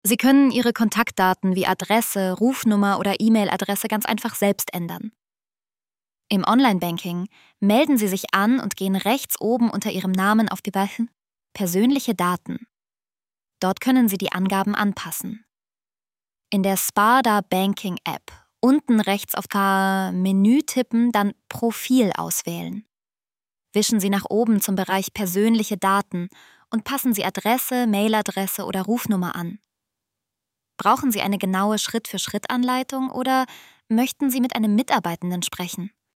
Sie können Ihre Kontaktdaten wie Adresse, Rufnummer oder E-Mail-Adresse ganz einfach selbst ändern. Im Online-Banking melden Sie sich an und gehen rechts oben unter Ihrem Namen auf die Balken Persönliche Daten. Dort können Sie die Angaben anpassen. In der Sparda Banking App unten rechts auf das Menü tippen, dann Profil auswählen. Wischen Sie nach oben zum Bereich Persönliche Daten und passen Sie Adresse, Mailadresse oder Rufnummer an. Brauchen Sie eine genaue Schritt-für-Schritt-Anleitung oder möchten Sie mit einem Mitarbeitenden sprechen?